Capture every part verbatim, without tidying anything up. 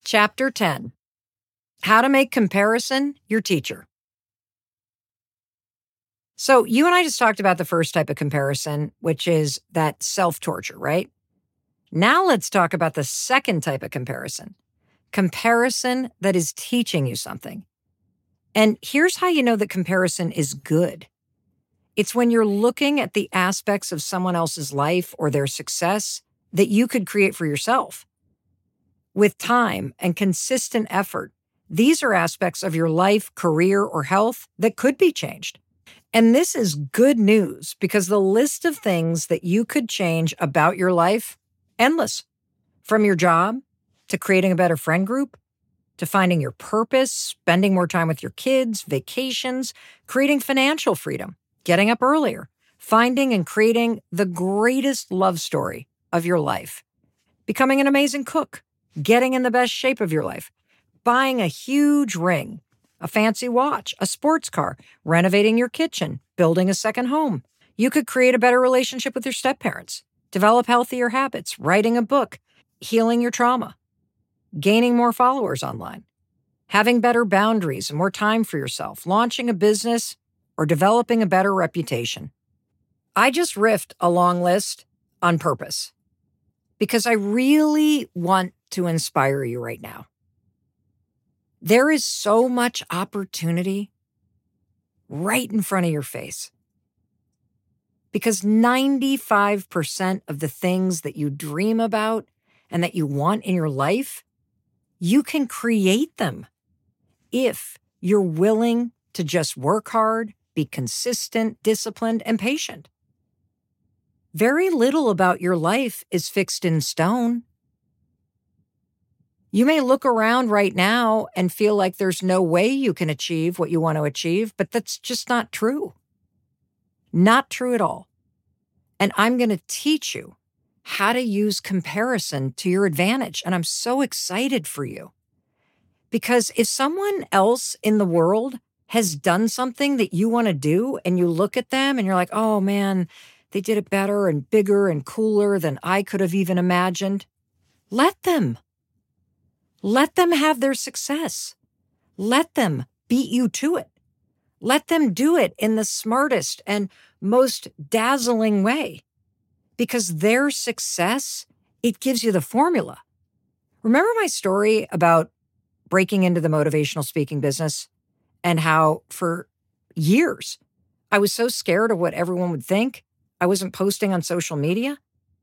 Chapter ten, How to Make Comparison Your Teacher. So you and I just talked about the first type of comparison, which is that self-torture, right? Now let's talk about the second type of comparison, comparison that is teaching you something. And here's how you know that comparison is good. It's when you're looking at the aspects of someone else's life or their success that you could create for yourself. With time and consistent effort, these are aspects of your life, career, or health that could be changed. And this is good news because the list of things that you could change about your life, endless. From your job, to creating a better friend group, to finding your purpose, spending more time with your kids, vacations, creating financial freedom, getting up earlier, finding and creating the greatest love story of your life, becoming an amazing cook, getting in the best shape of your life, buying a huge ring, a fancy watch, a sports car, renovating your kitchen, building a second home. You could create a better relationship with your step-parents, develop healthier habits, writing a book, healing your trauma, gaining more followers online, having better boundaries and more time for yourself, launching a business, or developing a better reputation. I just riffed a long list on purpose because I really want to inspire you right now. There is so much opportunity right in front of your face. Because ninety-five percent of the things that you dream about and that you want in your life, you can create them if you're willing to just work hard, be consistent, disciplined, and patient. Very little about your life is fixed in stone. You may look around right now and feel like there's no way you can achieve what you want to achieve, but that's just not true. Not true at all. And I'm going to teach you how to use comparison to your advantage. And I'm so excited for you. Because if someone else in the world has done something that you want to do and you look at them and you're like, oh man, they did it better and bigger and cooler than I could have even imagined, let them. Let them have their success. Let them beat you to it. Let them do it in the smartest and most dazzling way. Because their success, it gives you the formula. Remember my story about breaking into the motivational speaking business and how for years I was so scared of what everyone would think I wasn't posting on social media?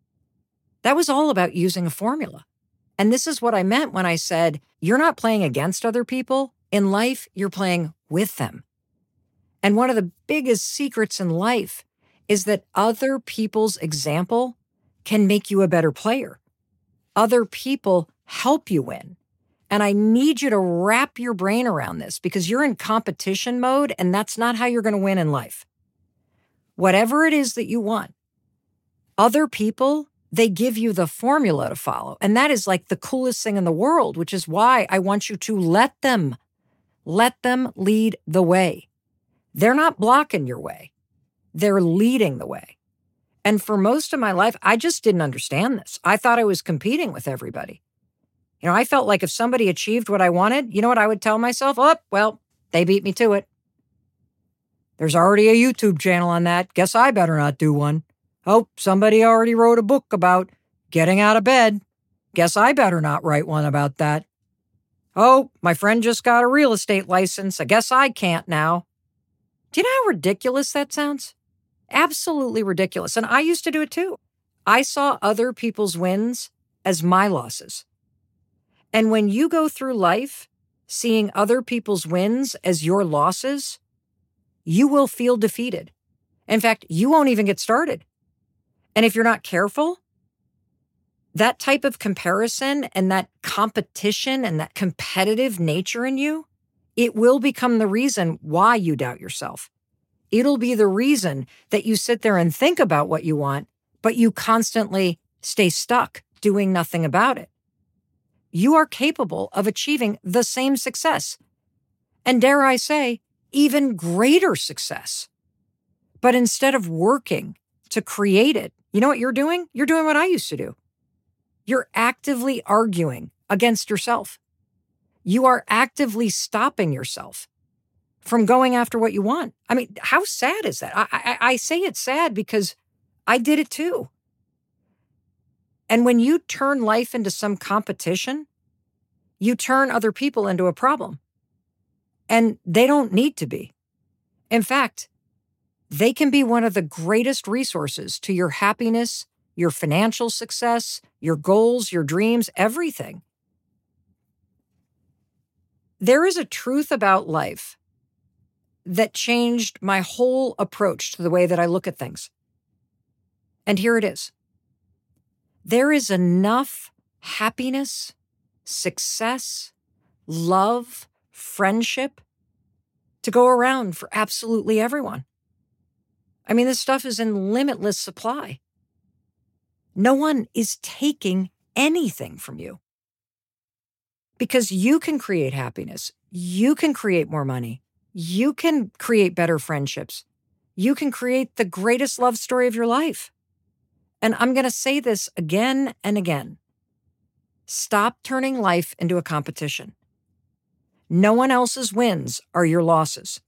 That was all about using a formula. And this is what I meant when I said, you're not playing against other people. In life, you're playing with them. And one of the biggest secrets in life is that other people's example can make you a better player. Other people help you win. And I need you to wrap your brain around this because you're in competition mode and that's not how you're going to win in life. Whatever it is that you want, other people, they give you the formula to follow. And that is like the coolest thing in the world, which is why I want you to let them, let them lead the way. They're not blocking your way. They're leading the way. And for most of my life, I just didn't understand this. I thought I was competing with everybody. You know, I felt like if somebody achieved what I wanted, you know what I would tell myself? Oh, well, they beat me to it. There's already a YouTube channel on that. Guess I better not do one. Oh, somebody already wrote a book about getting out of bed. Guess I better not write one about that. Oh, my friend just got a real estate license. I guess I can't now. Do you know how ridiculous that sounds? Absolutely ridiculous. And I used to do it too. I saw other people's wins as my losses. And when you go through life seeing other people's wins as your losses, you will feel defeated. In fact, you won't even get started. And if you're not careful, that type of comparison and that competition and that competitive nature in you, it will become the reason why you doubt yourself. It'll be the reason that you sit there and think about what you want, but you constantly stay stuck doing nothing about it. You are capable of achieving the same success. And dare I say, even greater success. But instead of working to create it, you know what you're doing? You're doing what I used to do. You're actively arguing against yourself. You are actively stopping yourself from going after what you want. I mean, how sad is that? I, I, I say it's sad because I did it too. And when you turn life into some competition, you turn other people into a problem. And they don't need to be. In fact, they can be one of the greatest resources to your happiness, your financial success, your goals, your dreams, everything. There is a truth about life that changed my whole approach to the way that I look at things. And here it is. There is enough happiness, success, love, friendship to go around for absolutely everyone. I mean, this stuff is in limitless supply. No one is taking anything from you because you can create happiness. You can create more money. You can create better friendships. You can create the greatest love story of your life. And I'm going to say this again and again. Stop turning life into a competition. No one else's wins are your losses.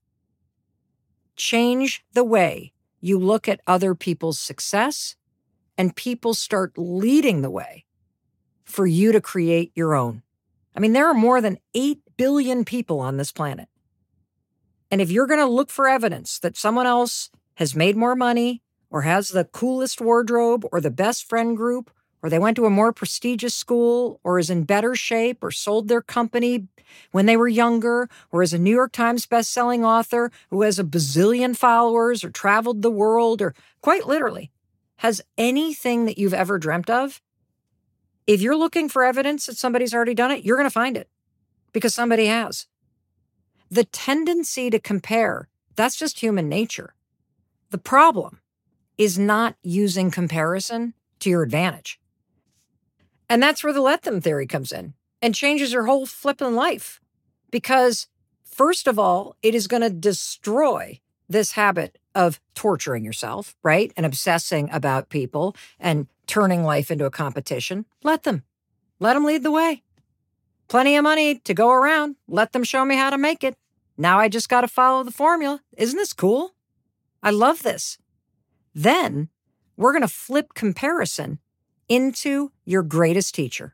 Change the way you look at other people's success, and people start leading the way for you to create your own. I mean, there are more than eight billion people on this planet. And if you're going to look for evidence that someone else has made more money or has the coolest wardrobe or the best friend group, or they went to a more prestigious school, or is in better shape, or sold their company when they were younger, or is a New York Times bestselling author who has a bazillion followers, or traveled the world, or quite literally has anything that you've ever dreamt of, if you're looking for evidence that somebody's already done it, you're going to find it because somebody has. The tendency to compare, that's just human nature. The problem is not using comparison to your advantage. And that's where the let them theory comes in and changes your whole flipping life. Because first of all, it is going to destroy this habit of torturing yourself, right? And obsessing about people and turning life into a competition. Let them. Let them lead the way. Plenty of money to go around. Let them show me how to make it. Now I just got to follow the formula. Isn't this cool? I love this. Then we're going to flip comparison into your greatest teacher.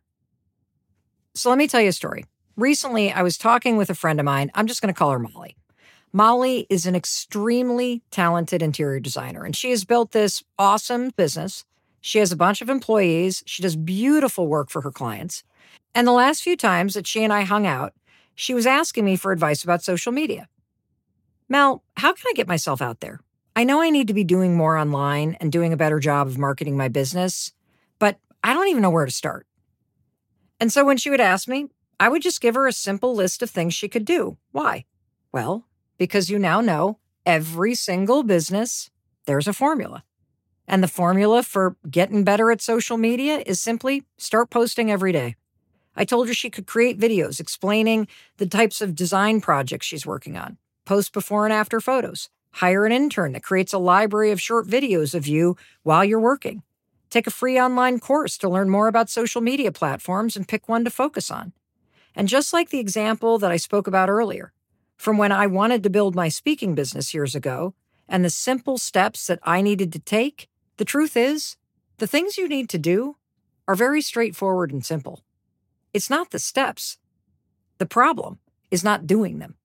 So let me tell you a story. Recently, I was talking with a friend of mine. I'm just going to call her Molly. Molly is an extremely talented interior designer, and she has built this awesome business. She has a bunch of employees. She does beautiful work for her clients. And the last few times that she and I hung out, she was asking me for advice about social media. Mel, how can I get myself out there? I know I need to be doing more online and doing a better job of marketing my business, but I don't even know where to start. And so when she would ask me, I would just give her a simple list of things she could do. Why? Well, because you now know every single business, there's a formula. And the formula for getting better at social media is simply start posting every day. I told her she could create videos explaining the types of design projects she's working on, post before and after photos, hire an intern that creates a library of short videos of you while you're working, take a free online course to learn more about social media platforms and pick one to focus on. And just like the example that I spoke about earlier, from when I wanted to build my speaking business years ago, and the simple steps that I needed to take, the truth is, the things you need to do are very straightforward and simple. It's not the steps. The problem is not doing them.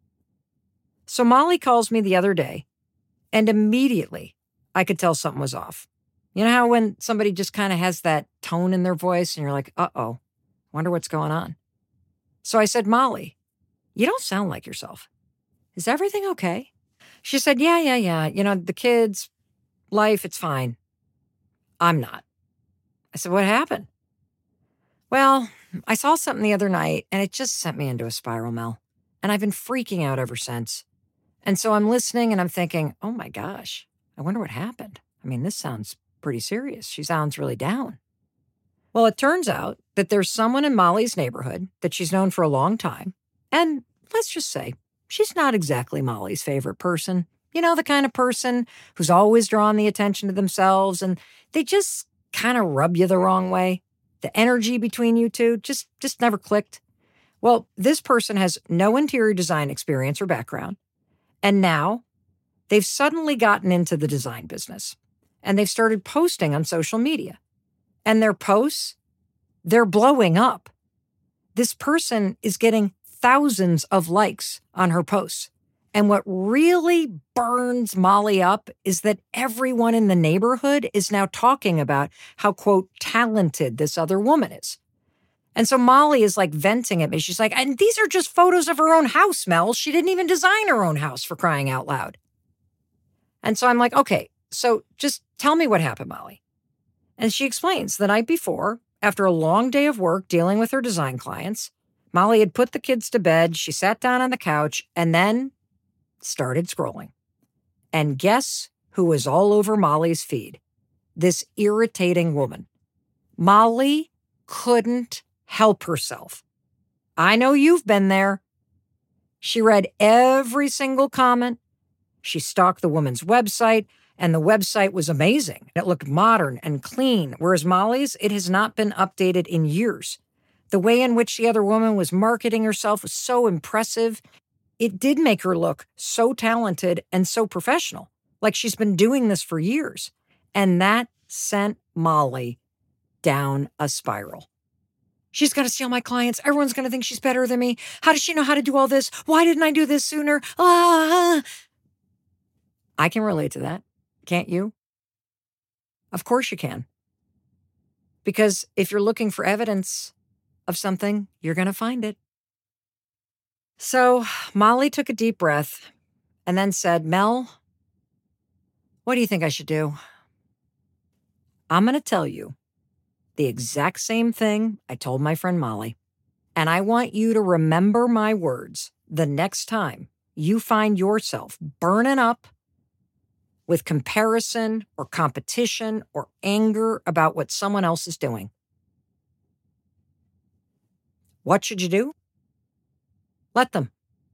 So Molly calls me the other day, and immediately I could tell something was off. You know how when somebody just kind of has that tone in their voice and you're like, uh-oh, wonder what's going on. So I said, Molly, you don't sound like yourself. Is everything okay? She said, yeah, yeah, yeah. You know, the kids, life, it's fine. I'm not. I said, what happened? Well, I saw something the other night and it just sent me into a spiral, Mel. And I've been freaking out ever since. And so I'm listening and I'm thinking, oh my gosh, I wonder what happened. I mean, this sounds pretty serious. She sounds really down. Well, it turns out that there's someone in Molly's neighborhood that she's known for a long time. And let's just say she's not exactly Molly's favorite person. You know, the kind of person who's always drawn the attention to themselves and they just kind of rub you the wrong way. The energy between you two just, just never clicked. Well, this person has no interior design experience or background, and now they've suddenly gotten into the design business, and they've started posting on social media. And their posts, they're blowing up. This person is getting thousands of likes on her posts. And what really burns Molly up is that everyone in the neighborhood is now talking about how, quote, talented this other woman is. And so Molly is like venting at me. She's like, and these are just photos of her own house, Mel. She didn't even design her own house, for crying out loud. And so I'm like, okay, so just tell me what happened, Molly. And she explains the night before, after a long day of work dealing with her design clients, Molly had put the kids to bed. She sat down on the couch and then started scrolling. And guess who was all over Molly's feed? This irritating woman. Molly couldn't help herself. I know you've been there. She read every single comment. She stalked the woman's website, and the website was amazing. It looked modern and clean, whereas Molly's, it has not been updated in years. The way in which the other woman was marketing herself was so impressive. It did make her look so talented and so professional, like she's been doing this for years. And that sent Molly down a spiral. She's going to steal my clients. Everyone's going to think she's better than me. How does she know how to do all this? Why didn't I do this sooner? Ah! I can relate to that. Can't you? Of course you can. Because if you're looking for evidence of something, you're going to find it. So Molly took a deep breath and then said, Mel, what do you think I should do? I'm going to tell you the exact same thing I told my friend Molly. And I want you to remember my words the next time you find yourself burning up with comparison or competition or anger about what someone else is doing. What should you do? Let them.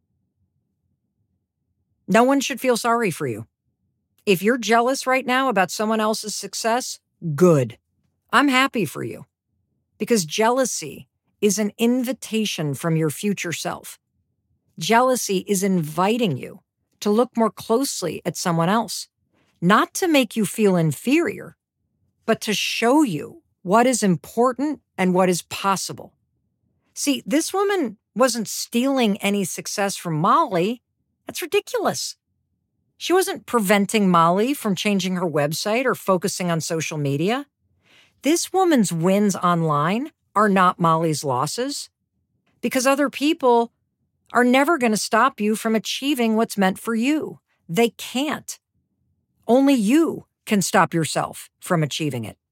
No one should feel sorry for you. If you're jealous right now about someone else's success, good. I'm happy for you. Because jealousy is an invitation from your future self. Jealousy is inviting you to look more closely at someone else, not to make you feel inferior, but to show you what is important and what is possible. See, this woman wasn't stealing any success from Molly. That's ridiculous. She wasn't preventing Molly from changing her website or focusing on social media. This woman's wins online are not Molly's losses, because other people are never going to stop you from achieving what's meant for you. They can't. Only you can stop yourself from achieving it.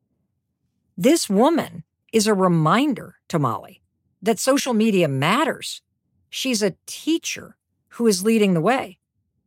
This woman is a reminder to Molly that social media matters. She's a teacher who is leading the way.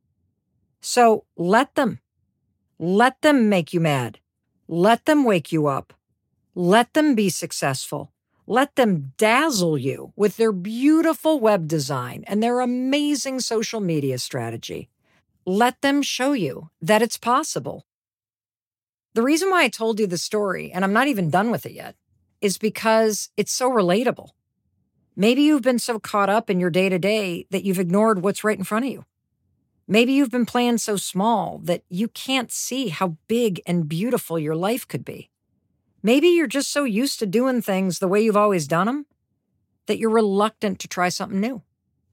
So let them. Let them make you mad. Let them wake you up. Let them be successful. Let them dazzle you with their beautiful web design and their amazing social media strategy. Let them show you that it's possible. The reason why I told you the story, and I'm not even done with it yet, is because it's so relatable. Maybe you've been so caught up in your day-to-day that you've ignored what's right in front of you. Maybe you've been playing so small that you can't see how big and beautiful your life could be. Maybe you're just so used to doing things the way you've always done them that you're reluctant to try something new.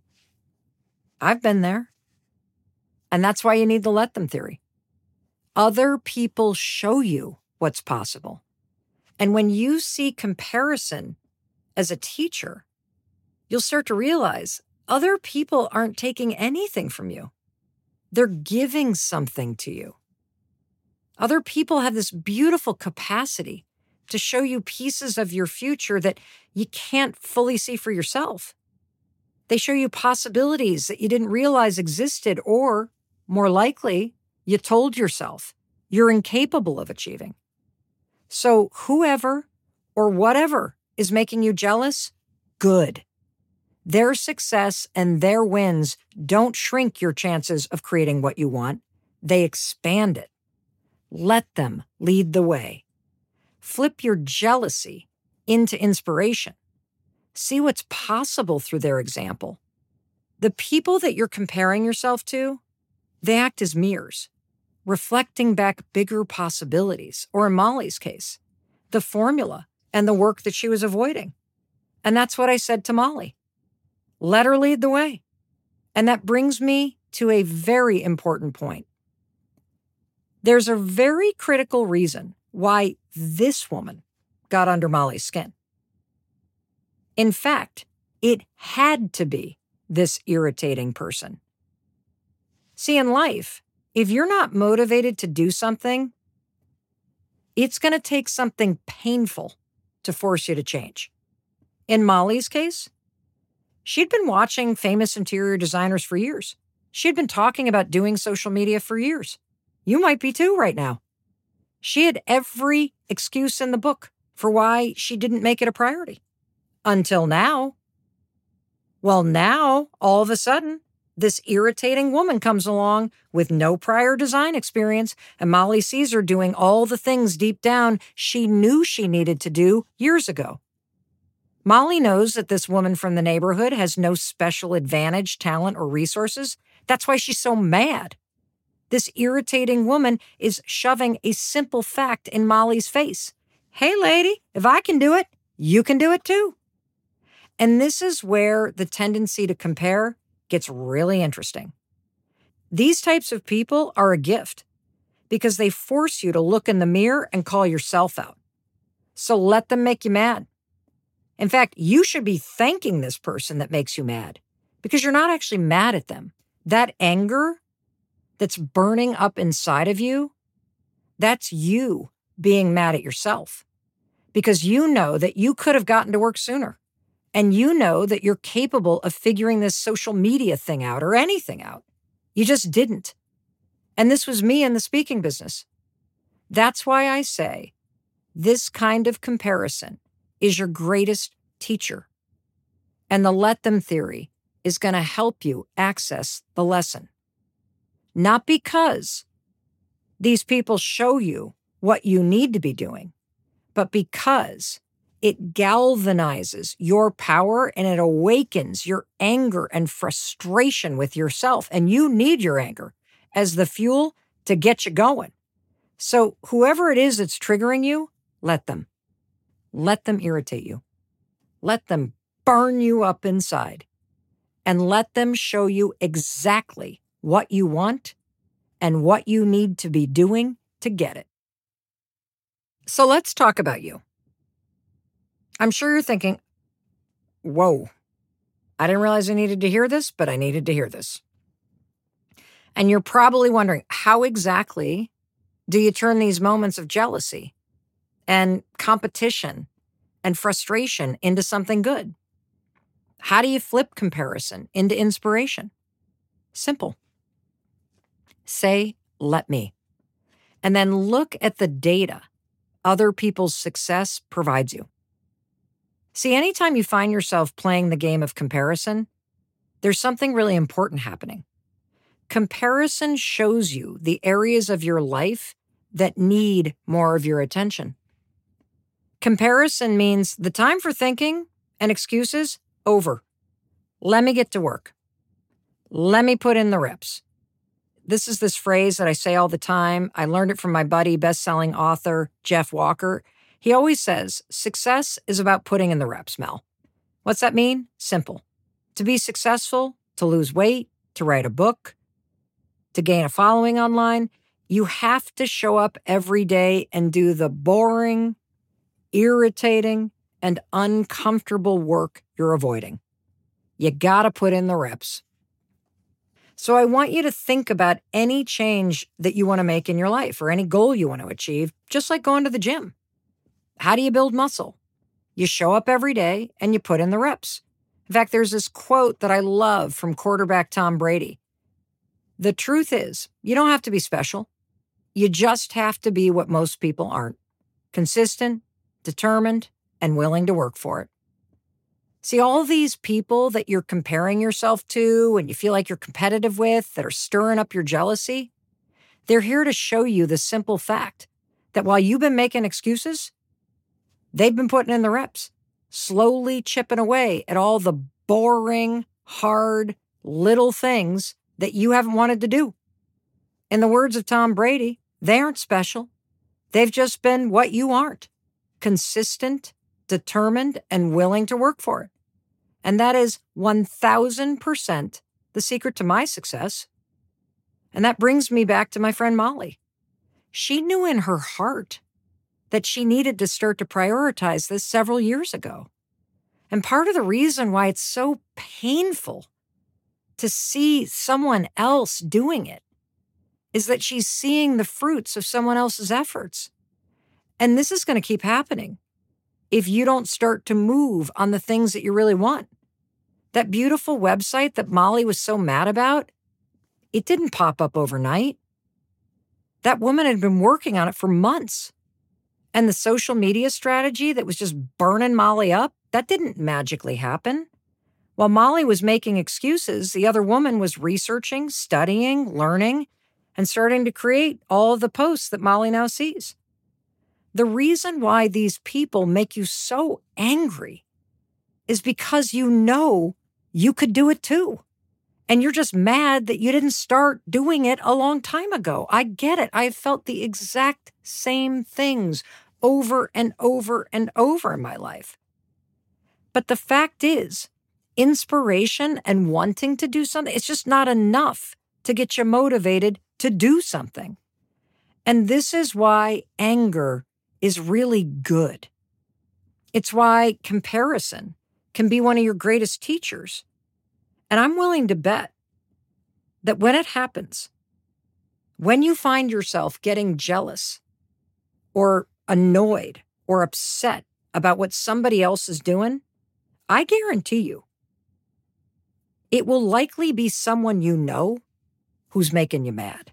I've been there. And that's why you need the let them theory. Other people show you what's possible. And when you see comparison as a teacher, you'll start to realize other people aren't taking anything from you. They're giving something to you. Other people have this beautiful capacity to show you pieces of your future that you can't fully see for yourself. They show you possibilities that you didn't realize existed, or, more likely, you told yourself you're incapable of achieving. So whoever or whatever is making you jealous, good. Their success and their wins don't shrink your chances of creating what you want. They expand it. Let them lead the way. Flip your jealousy into inspiration. See what's possible through their example. The people that you're comparing yourself to, they act as mirrors, reflecting back bigger possibilities, or in Molly's case, the formula and the work that she was avoiding. And that's what I said to Molly. Let her lead the way. And that brings me to a very important point. There's a very critical reason why this woman got under Molly's skin. In fact, it had to be this irritating person. See, in life, if you're not motivated to do something, it's going to take something painful to force you to change. In Molly's case, she'd been watching famous interior designers for years. She'd been talking about doing social media for years. You might be too right now. She had every excuse in the book for why she didn't make it a priority. Until now. Well, now, all of a sudden, this irritating woman comes along with no prior design experience, and Molly sees her doing all the things deep down she knew she needed to do years ago. Molly knows that this woman from the neighborhood has no special advantage, talent, or resources. That's why she's so mad. This irritating woman is shoving a simple fact in Molly's face. Hey, lady, if I can do it, you can do it too. And this is where the tendency to compare gets really interesting. These types of people are a gift because they force you to look in the mirror and call yourself out. So let them make you mad. In fact, you should be thanking this person that makes you mad because you're not actually mad at them. That anger that's burning up inside of you, that's you being mad at yourself because you know that you could have gotten to work sooner. And you know that you're capable of figuring this social media thing out or anything out. You just didn't. And this was me in the speaking business. That's why I say this kind of comparison is your greatest teacher. And the let them theory is going to help you access the lesson. Not because these people show you what you need to be doing, but because it galvanizes your power and it awakens your anger and frustration with yourself. And you need your anger as the fuel to get you going. So whoever it is that's triggering you, let them. Let them irritate you. Let them burn you up inside. And let them show you exactly what you want and what you need to be doing to get it. So let's talk about you. I'm sure you're thinking, whoa, I didn't realize I needed to hear this, but I needed to hear this. And you're probably wondering, how exactly do you turn these moments of jealousy and competition and frustration into something good? How do you flip comparison into inspiration? Simple. Say, let me. And then look at the data other people's success provides you. See, anytime you find yourself playing the game of comparison, there's something really important happening. Comparison shows you the areas of your life that need more of your attention. Comparison means the time for thinking and excuses, over. Let me get to work. Let me put in the reps. This is this phrase that I say all the time. I learned it from my buddy, best-selling author, Jeff Walker. He always says, success is about putting in the reps, Mel. What's that mean? Simple. To be successful, to lose weight, to write a book, to gain a following online, you have to show up every day and do the boring, irritating, and uncomfortable work you're avoiding. You gotta put in the reps. So I want you to think about any change that you want to make in your life or any goal you want to achieve, just like going to the gym. How do you build muscle? You show up every day and you put in the reps. In fact, there's this quote that I love from quarterback Tom Brady. The truth is, you don't have to be special. You just have to be what most people aren't. Consistent, determined, and willing to work for it. See, all these people that you're comparing yourself to and you feel like you're competitive with that are stirring up your jealousy, they're here to show you the simple fact that while you've been making excuses, they've been putting in the reps. slowly chipping away at all the boring, hard, little things that you haven't wanted to do. In the words of Tom Brady, they aren't special. They've just been what you aren't: consistent, determined, and willing to work for it. And that is one thousand percent the secret to my success. And that brings me back to my friend Molly. She knew in her heart that she needed to start to prioritize this several years ago. And part of the reason why it's so painful to see someone else doing it is that she's seeing the fruits of someone else's efforts. And this is going to keep happening if you don't start to move on the things that you really want. That beautiful website that Molly was so mad about, it didn't pop up overnight. That woman had been working on it for months. And the social media strategy that was just burning Molly up, that didn't magically happen. While Molly was making excuses, the other woman was researching, studying, learning, and starting to create all of the posts that Molly now sees. The reason why these people make you so angry is because you know you could do it too. And you're just mad that you didn't start doing it a long time ago. I get it. I've felt the exact same things over and over and over in my life. But the fact is, inspiration and wanting to do something, it's just not enough to get you motivated to do something. And this is why anger is really good. It's why comparison can be one of your greatest teachers. And I'm willing to bet that when it happens, when you find yourself getting jealous or annoyed or upset about what somebody else is doing, I guarantee you, it will likely be someone you know who's making you mad.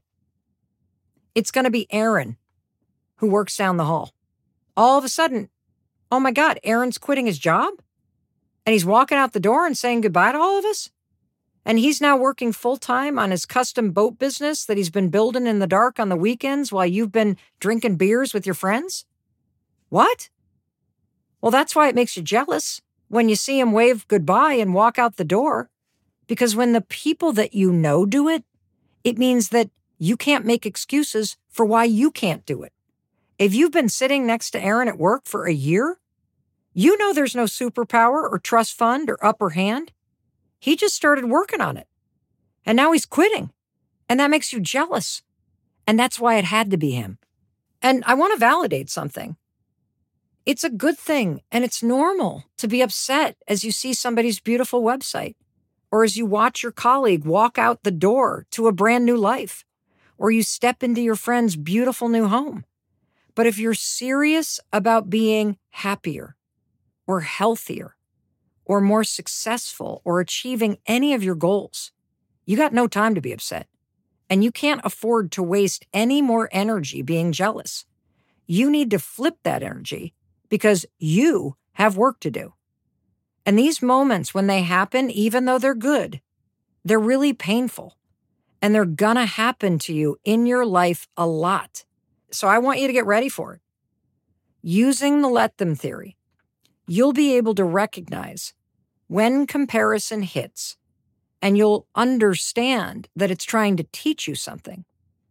It's going to be Aaron, who works down the hall. All of a sudden, oh my God, Aaron's quitting his job? And he's walking out the door and saying goodbye to all of us? And he's now working full-time on his custom boat business that he's been building in the dark on the weekends while you've been drinking beers with your friends? What? Well, that's why it makes you jealous when you see him wave goodbye and walk out the door. Because when the people that you know do it, it means that you can't make excuses for why you can't do it. If you've been sitting next to Aaron at work for a year, you know there's no superpower or trust fund or upper hand. He just started working on it. And now he's quitting. And that makes you jealous. And that's why it had to be him. And I want to validate something. It's a good thing and it's normal to be upset as you see somebody's beautiful website, or as you watch your colleague walk out the door to a brand new life, or you step into your friend's beautiful new home. But if you're serious about being happier or healthier or more successful or achieving any of your goals, you got no time to be upset. And you can't afford to waste any more energy being jealous. You need to flip that energy because you have work to do. And these moments when they happen, even though they're good, they're really painful. And they're gonna happen to you in your life a lot. So I want you to get ready for it. Using the let them theory, you'll be able to recognize when comparison hits, and you'll understand that it's trying to teach you something.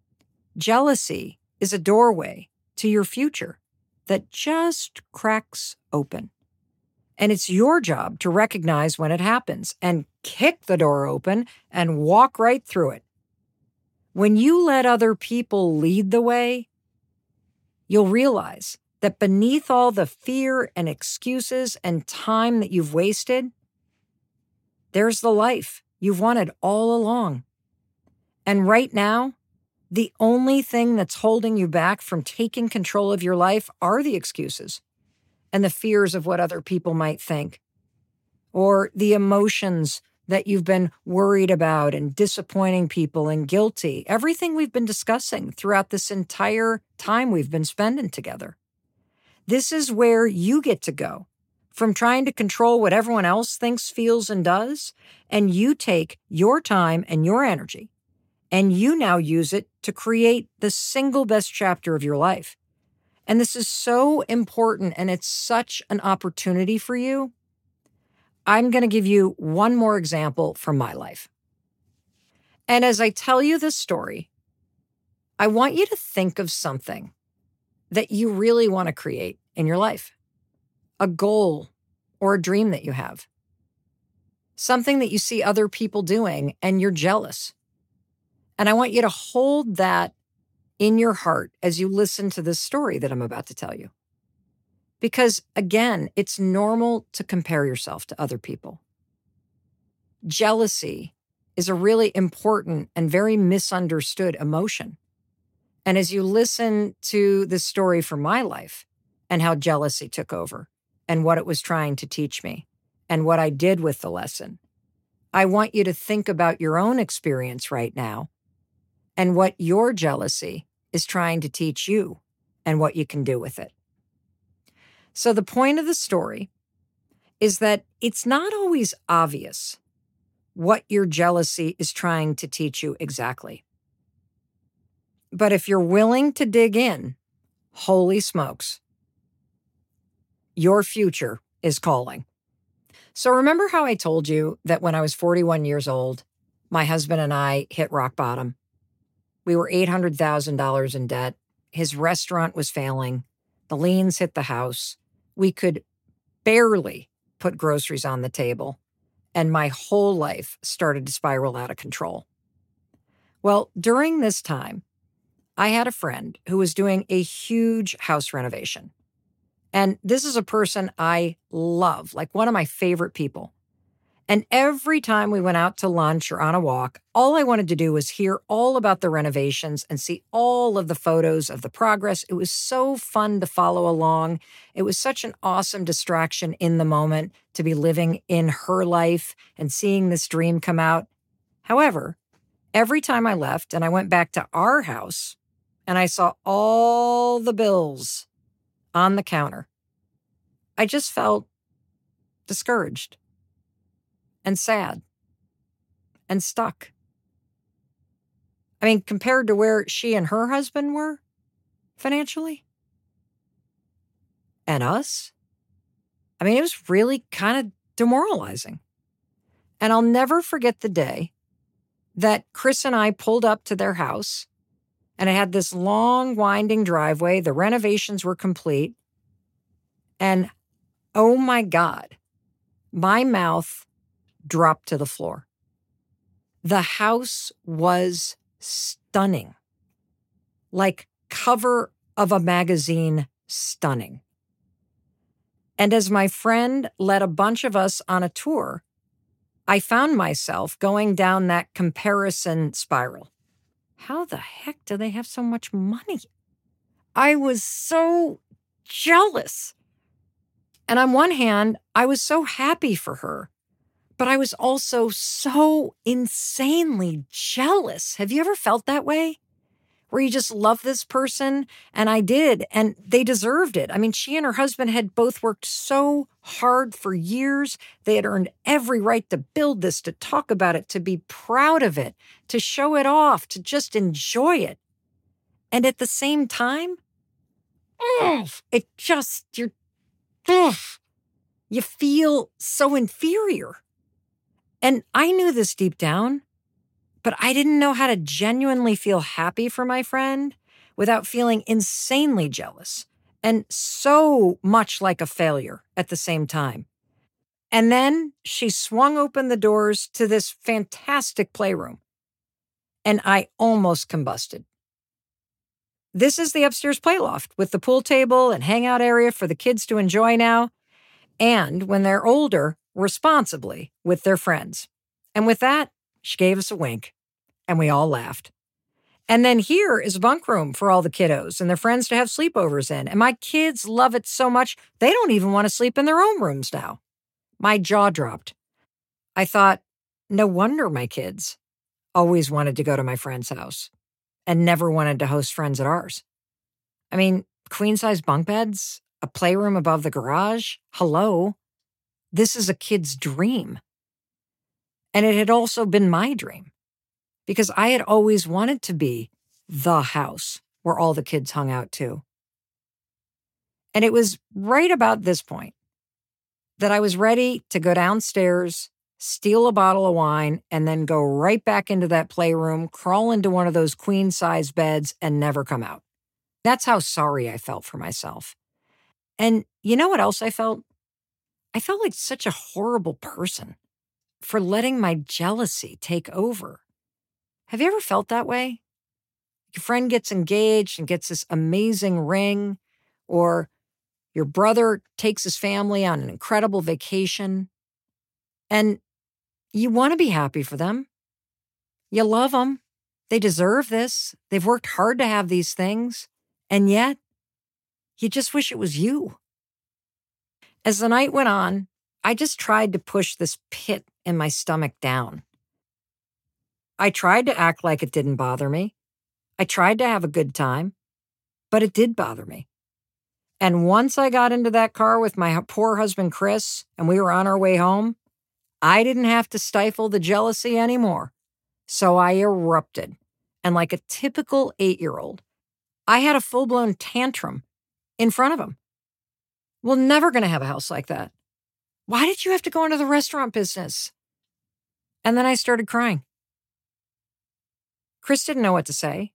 Jealousy is a doorway to your future that just cracks open. And it's your job to recognize when it happens and kick the door open and walk right through it. When you let other people lead the way, you'll realize that beneath all the fear and excuses and time that you've wasted, there's the life you've wanted all along. And right now, the only thing that's holding you back from taking control of your life are the excuses and the fears of what other people might think, or the emotions that you've been worried about and disappointing people and guilty. Everything we've been discussing throughout this entire time we've been spending together. This is where you get to go from trying to control what everyone else thinks, feels, and does, and you take your time and your energy, and you now use it to create the single best chapter of your life. And this is so important, and it's such an opportunity for you. I'm going to give you one more example from my life. And as I tell you this story, I want you to think of something that you really want to create in your life, a goal or a dream that you have, something that you see other people doing and you're jealous. And I want you to hold that in your heart as you listen to this story that I'm about to tell you. Because again, it's normal to compare yourself to other people. Jealousy is a really important and very misunderstood emotion. And as you listen to this story from my life and how jealousy took over and what it was trying to teach me and what I did with the lesson, I want you to think about your own experience right now and what your jealousy is trying to teach you and what you can do with it. So the point of the story is that it's not always obvious what your jealousy is trying to teach you exactly. But if you're willing to dig in, holy smokes, your future is calling. So remember how I told you that when I was forty-one years old, my husband and I hit rock bottom? We were eight hundred thousand dollars in debt. His restaurant was failing. The liens hit the house. We could barely put groceries on the table. And my whole life started to spiral out of control. Well, during this time, I had a friend who was doing a huge house renovation. And this is a person I love, like one of my favorite people. And every time we went out to lunch or on a walk, all I wanted to do was hear all about the renovations and see all of the photos of the progress. It was so fun to follow along. It was such an awesome distraction in the moment to be living in her life and seeing this dream come out. However, every time I left and I went back to our house and I saw all the bills on the counter, I just felt discouraged and sad and stuck. I mean, compared to where she and her husband were financially and us, I mean, it was really kind of demoralizing. And I'll never forget the day that Chris and I pulled up to their house, and it had this long, winding driveway. The renovations were complete. And oh my God, my mouth dropped to the floor. The house was stunning, like cover of a magazine stunning. And as my friend led a bunch of us on a tour, I found myself going down that comparison spiral. How the heck do they have so much money? I was so jealous. And on one hand, I was so happy for her, but I was also so insanely jealous. Have you ever felt that way? Where you just love this person? And I did, and they deserved it. I mean, she and her husband had both worked so hard for years. They had earned every right to build this, to talk about it, to be proud of it, to show it off, to just enjoy it. And at the same time, ugh, it just, you're, ugh, you feel so inferior. And I knew this deep down, but I didn't know how to genuinely feel happy for my friend without feeling insanely jealous and so much like a failure at the same time. And then she swung open the doors to this fantastic playroom, and I almost combusted. This is the upstairs playloft with the pool table and hangout area for the kids to enjoy now, and when they're older, responsibly with their friends. And with that, she gave us a wink, and we all laughed. And then here is a bunk room for all the kiddos and their friends to have sleepovers in. And my kids love it so much, they don't even want to sleep in their own rooms now. My jaw dropped. I thought, no wonder my kids always wanted to go to my friend's house and never wanted to host friends at ours. I mean, queen-size bunk beds, a playroom above the garage. Hello. This is a kid's dream. And it had also been my dream because I had always wanted to be the house where all the kids hung out too. And it was right about this point that I was ready to go downstairs, steal a bottle of wine, and then go right back into that playroom, crawl into one of those queen-size beds, and never come out. That's how sorry I felt for myself. And you know what else I felt? I felt like such a horrible person for letting my jealousy take over. Have you ever felt that way? Your friend gets engaged and gets this amazing ring, or your brother takes his family on an incredible vacation, and you want to be happy for them. You love them. They deserve this. They've worked hard to have these things, and yet you just wish it was you. As the night went on, I just tried to push this pit in my stomach down. I tried to act like it didn't bother me. I tried to have a good time, but it did bother me. And once I got into that car with my poor husband, Chris, and we were on our way home, I didn't have to stifle the jealousy anymore. So I erupted. And like a typical eight-year-old, I had a full-blown tantrum in front of him. We're never going to have a house like that. Why did you have to go into the restaurant business? And then I started crying. Chris didn't know what to say.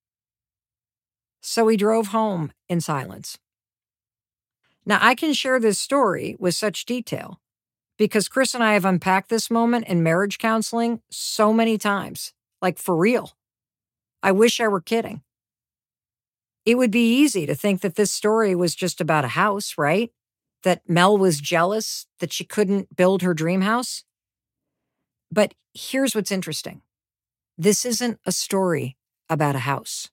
So we drove home in silence. Now, I can share this story with such detail because Chris and I have unpacked this moment in marriage counseling so many times, like for real. I wish I were kidding. It would be easy to think that this story was just about a house, right? That Mel was jealous that she couldn't build her dream house. But here's what's interesting. This isn't a story about a house.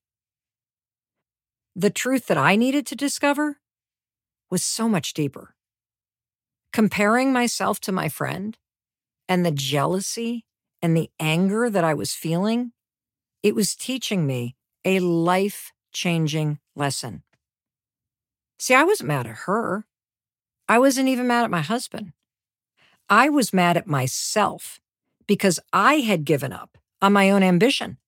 The truth that I needed to discover was so much deeper. Comparing myself to my friend and the jealousy and the anger that I was feeling, it was teaching me a life-changing lesson. See, I wasn't mad at her. I wasn't even mad at my husband. I was mad at myself because I had given up on my own ambition.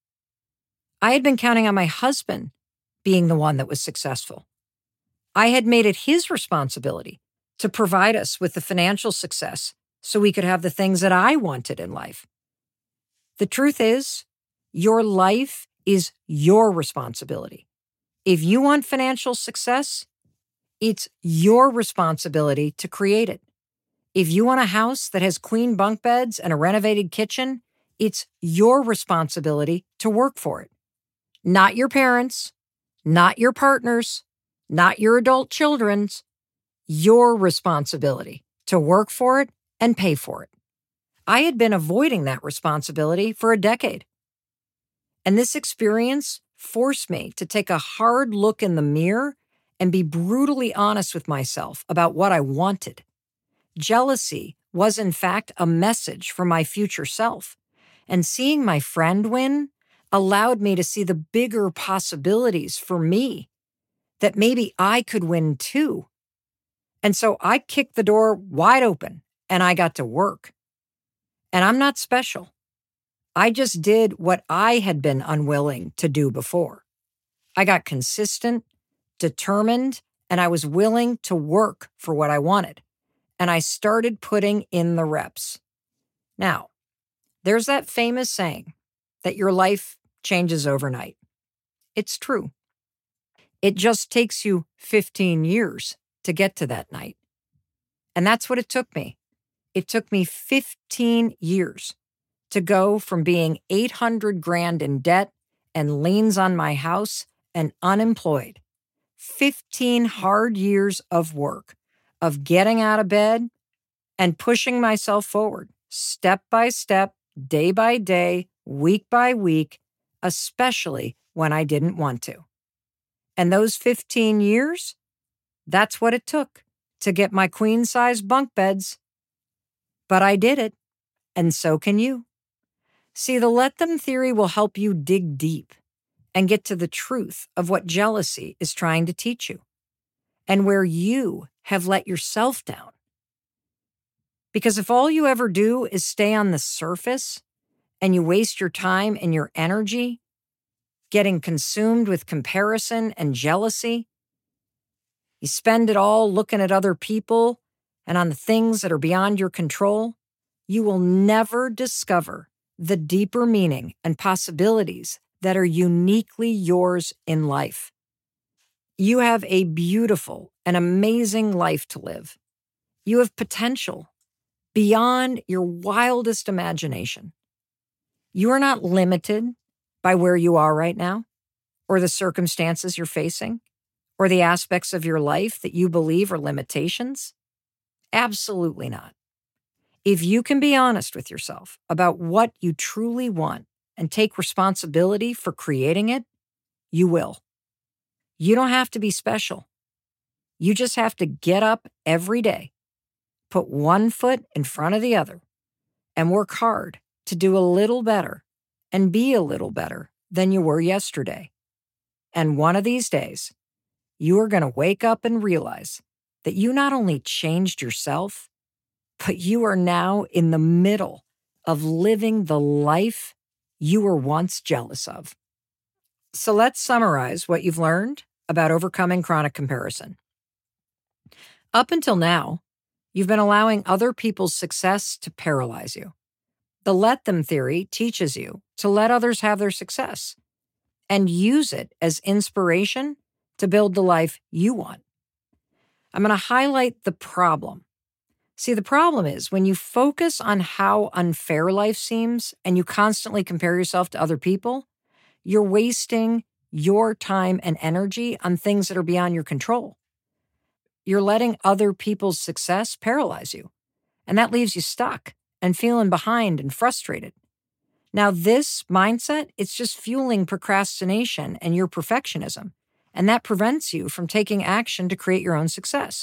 I had been counting on my husband being the one that was successful. I had made it his responsibility to provide us with the financial success so we could have the things that I wanted in life. The truth is, your life is your responsibility. If you want financial success, it's your responsibility to create it. If you want a house that has queen bunk beds and a renovated kitchen, it's your responsibility to work for it. Not your parents, not your partners, not your adult children's, your responsibility to work for it and pay for it. I had been avoiding that responsibility for a decade. And this experience forced me to take a hard look in the mirror and be brutally honest with myself about what I wanted. Jealousy was, in fact, a message for my future self. And seeing my friend win allowed me to see the bigger possibilities for me, that maybe I could win too. And so I kicked the door wide open and I got to work. And I'm not special. I just did what I had been unwilling to do before. I got consistent, determined, and I was willing to work for what I wanted. And I started putting in the reps. Now, there's that famous saying that your life changes overnight. It's true. It just takes you fifteen years to get to that night. And that's what it took me. It took me fifteen years to go from being eight hundred grand in debt and liens on my house and unemployed. fifteen hard years of work, of getting out of bed and pushing myself forward, step by step, day by day, week by week, especially when I didn't want to. And those fifteen years, that's what it took to get my queen-size bunk beds. But I did it, and so can you. See, the let them theory will help you dig deep and get to the truth of what jealousy is trying to teach you and where you have let yourself down. Because if all you ever do is stay on the surface and you waste your time and your energy getting consumed with comparison and jealousy, you spend it all looking at other people and on the things that are beyond your control, you will never discover the deeper meaning and possibilities that are uniquely yours in life. You have a beautiful and amazing life to live. You have potential beyond your wildest imagination. You are not limited by where you are right now, or the circumstances you're facing, or the aspects of your life that you believe are limitations. Absolutely not. If you can be honest with yourself about what you truly want and take responsibility for creating it, you will. You don't have to be special. You just have to get up every day, put one foot in front of the other, and work hard to do a little better and be a little better than you were yesterday. And one of these days, you are going to wake up and realize that you not only changed yourself, but you are now in the middle of living the life you were once jealous of. So let's summarize what you've learned about overcoming chronic comparison. Up until now, you've been allowing other people's success to paralyze you. The let them theory teaches you to let others have their success and use it as inspiration to build the life you want. I'm going to highlight the problem. See, the problem is when you focus on how unfair life seems and you constantly compare yourself to other people, you're wasting your time and energy on things that are beyond your control. You're letting other people's success paralyze you, and that leaves you stuck and feeling behind and frustrated. Now, this mindset, it's just fueling procrastination and your perfectionism, and that prevents you from taking action to create your own success.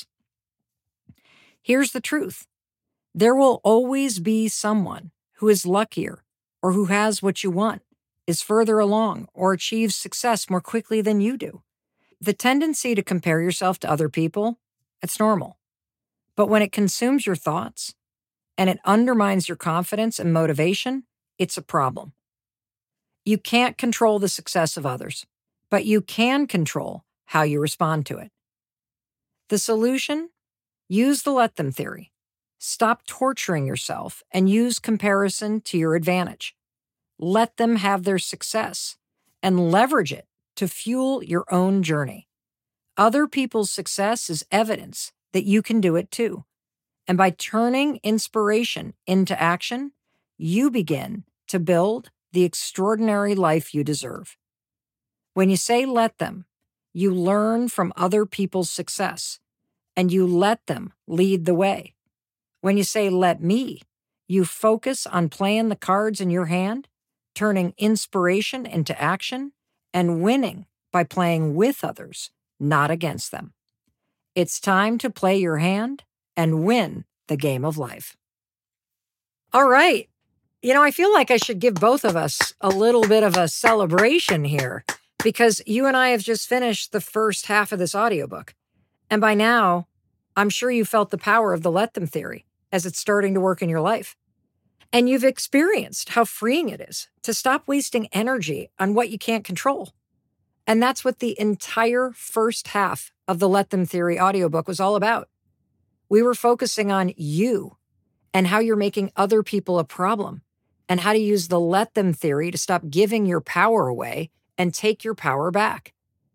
Here's the truth. There will always be someone who is luckier or who has what you want, is further along, or achieves success more quickly than you do. The tendency to compare yourself to other people, it's normal. But when it consumes your thoughts and it undermines your confidence and motivation, it's a problem. You can't control the success of others, but you can control how you respond to it. The solution? Use the let them theory. Stop torturing yourself and use comparison to your advantage. Let them have their success and leverage it to fuel your own journey. Other people's success is evidence that you can do it too. And by turning inspiration into action, you begin to build the extraordinary life you deserve. When you say let them, you learn from other people's success and you let them lead the way. When you say let me, you focus on playing the cards in your hand, turning inspiration into action, and winning by playing with others, not against them. It's time to play your hand and win the game of life. All right. You know, I feel like I should give both of us a little bit of a celebration here because you and I have just finished the first half of this audiobook. And by now, I'm sure you felt the power of the let them theory as it's starting to work in your life. And you've experienced how freeing it is to stop wasting energy on what you can't control. And that's what the entire first half of the Let Them Theory audiobook was all about. We were focusing on you and how you're making other people a problem and how to use the Let Them Theory to stop giving your power away and take your power back.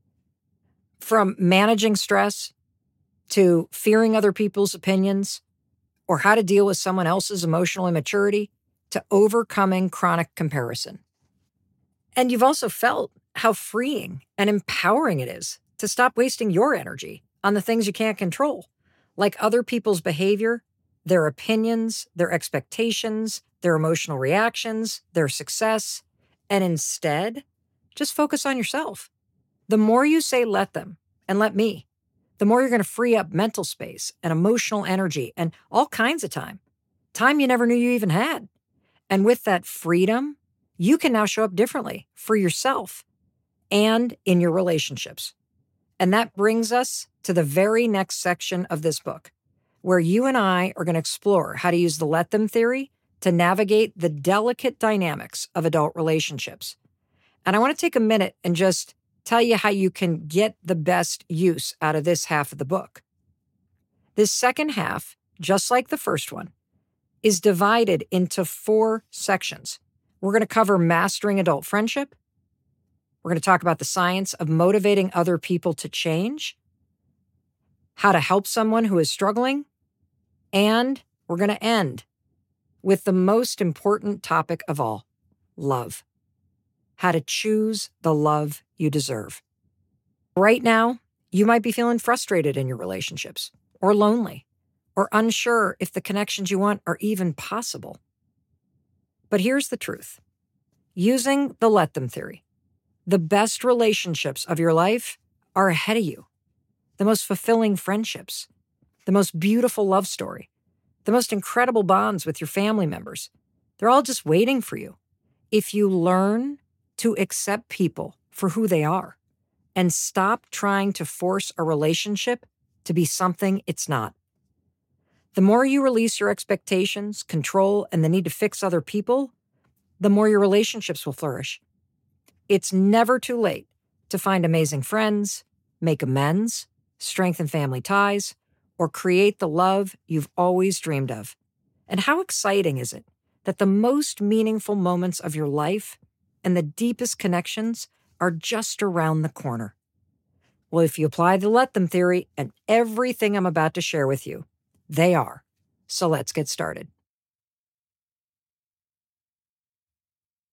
From managing stress to fearing other people's opinions or how to deal with someone else's emotional immaturity to overcoming chronic comparison. And you've also felt how freeing and empowering it is to stop wasting your energy on the things you can't control, like other people's behavior, their opinions, their expectations, their emotional reactions, their success, and instead, just focus on yourself. The more you say let them and let me, the more you're going to free up mental space and emotional energy and all kinds of time, time you never knew you even had. And with that freedom, you can now show up differently for yourself and in your relationships. And that brings us to the very next section of this book, where you and I are going to explore how to use the let them theory to navigate the delicate dynamics of adult relationships. And I want to take a minute and just tell you how you can get the best use out of this half of the book. This second half, just like the first one, is divided into four sections. We're going to cover mastering adult friendship. We're going to talk about the science of motivating other people to change, how to help someone who is struggling, and we're going to end with the most important topic of all, love. How to choose the love you deserve. Right now, you might be feeling frustrated in your relationships, or lonely, or unsure if the connections you want are even possible. But here's the truth. Using the let them theory, the best relationships of your life are ahead of you. The most fulfilling friendships, the most beautiful love story, the most incredible bonds with your family members. They're all just waiting for you. If you learn to accept people for who they are and stop trying to force a relationship to be something it's not. The more you release your expectations, control, and the need to fix other people, the more your relationships will flourish. It's never too late to find amazing friends, make amends, strengthen family ties, or create the love you've always dreamed of. And how exciting is it that the most meaningful moments of your life and the deepest connections are just around the corner? Well, if you apply the let them theory and everything I'm about to share with you, they are. So let's get started.